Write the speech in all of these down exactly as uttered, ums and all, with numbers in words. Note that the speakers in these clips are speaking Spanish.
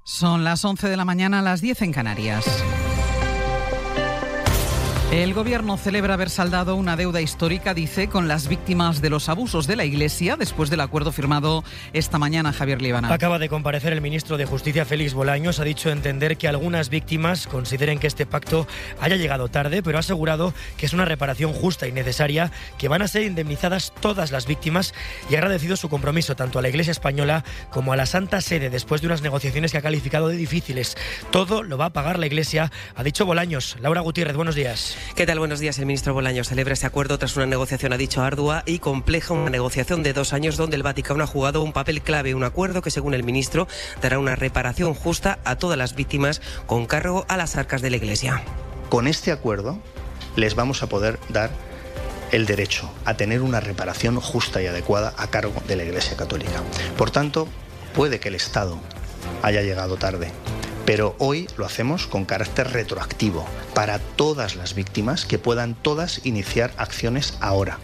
Son las once de la mañana, las diez en Canarias. El Gobierno celebra haber saldado una deuda histórica, dice, con las víctimas de los abusos de la Iglesia después del acuerdo firmado esta mañana. Javier Líbana. Acaba de comparecer el ministro de Justicia, Félix Bolaños. Ha dicho entender que algunas víctimas consideren que este pacto haya llegado tarde, pero ha asegurado que es una reparación justa y necesaria, que van a ser indemnizadas todas las víctimas, y ha agradecido su compromiso tanto a la Iglesia española como a la Santa Sede después de unas negociaciones que ha calificado de difíciles. Todo lo va a pagar la Iglesia, ha dicho Bolaños. Laura Gutiérrez, buenos días. ¿Qué tal? Buenos días. El ministro Bolaños celebra este acuerdo tras una negociación, ha dicho, ardua y compleja, una negociación de dos años donde el Vaticano ha jugado un papel clave, un acuerdo que, según el ministro, dará una reparación justa a todas las víctimas con cargo a las arcas de la Iglesia. Con este acuerdo les vamos a poder dar el derecho a tener una reparación justa y adecuada a cargo de la Iglesia Católica. Por tanto, puede que el Estado haya llegado tarde, pero hoy lo hacemos con carácter retroactivo para todas las víctimas, que puedan todas iniciar acciones ahora.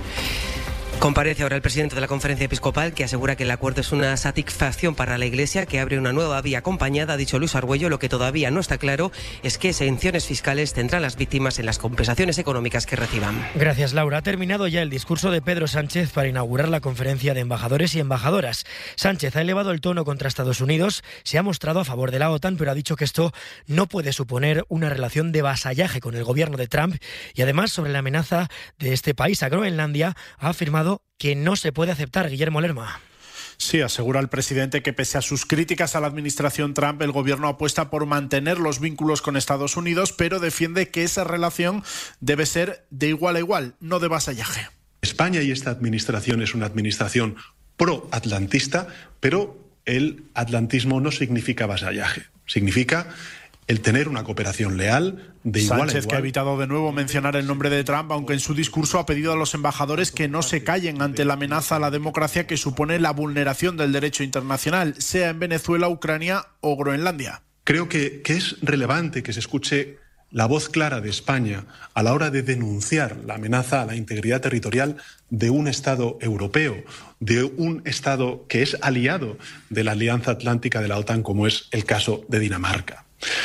Comparece ahora el presidente de la Conferencia Episcopal, que asegura que el acuerdo es una satisfacción para la Iglesia, que abre una nueva vía acompañada. Ha dicho Luis Argüello, lo que todavía no está claro es qué exenciones fiscales tendrán las víctimas en las compensaciones económicas que reciban. Gracias, Laura. Ha terminado ya el discurso de Pedro Sánchez para inaugurar la conferencia de embajadores y embajadoras. Sánchez ha elevado el tono contra Estados Unidos, se ha mostrado a favor de la OTAN, pero ha dicho que esto no puede suponer una relación de vasallaje con el gobierno de Trump, y además, sobre la amenaza de este país a Groenlandia, ha afirmado que no se puede aceptar. Guillermo Lerma. Sí, asegura el presidente que pese a sus críticas a la administración Trump, el gobierno apuesta por mantener los vínculos con Estados Unidos, pero defiende que esa relación debe ser de igual a igual, no de vasallaje. España y esta administración es una administración pro-atlantista, pero el atlantismo no significa vasallaje, significa el tener una cooperación leal de igual Sánchez, a igual. Que ha evitado de nuevo mencionar el nombre de Trump, aunque en su discurso ha pedido a los embajadores que no se callen ante la amenaza a la democracia que supone la vulneración del derecho internacional, sea en Venezuela, Ucrania o Groenlandia. Creo que, que es relevante que se escuche la voz clara de España a la hora de denunciar la amenaza a la integridad territorial de un Estado europeo, de un Estado que es aliado de la Alianza Atlántica de la OTAN, como es el caso de Dinamarca.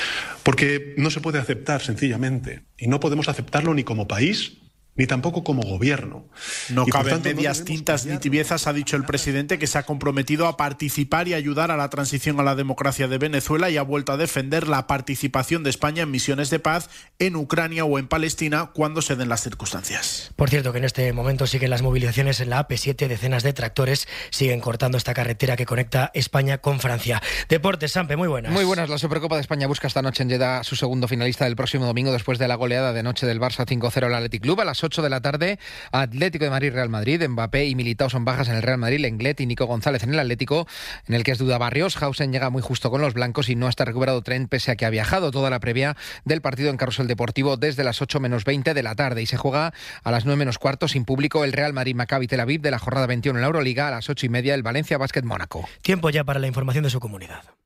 Porque no se puede aceptar, sencillamente, y no podemos aceptarlo ni como país, ni tampoco como gobierno. No y caben tanto, medias no tintas ni tibiezas, ha dicho el presidente, que se ha comprometido a participar y ayudar a la transición a la democracia de Venezuela, y ha vuelto a defender la participación de España en misiones de paz en Ucrania o en Palestina cuando se den las circunstancias. Por cierto, que en este momento siguen las movilizaciones en la A P siete. Decenas de tractores siguen cortando esta carretera que conecta España con Francia. Deportes, Sampe, muy buenas. Muy buenas. La Supercopa de España busca esta noche en Jeddah su segundo finalista del próximo domingo, después de la goleada de noche del Barça cinco cero al Athletic Club. A las ocho de la tarde, Atlético de Madrid, Real Madrid. Mbappé y Militao son bajas en el Real Madrid, Lenglet y Nico González en el Atlético, en el que es duda Barrios. Hausen llega muy justo con los blancos y no está recuperado Trent, pese a que ha viajado. Toda la previa del partido en Carrusel Deportivo desde las ocho menos veinte de la tarde, y se juega a las nueve menos cuarto sin público el Real Madrid Maccabi Tel Aviv de la jornada veintiuno en la Euroliga. A las ocho y media el Valencia Basket Mónaco. Tiempo ya para la información de su comunidad.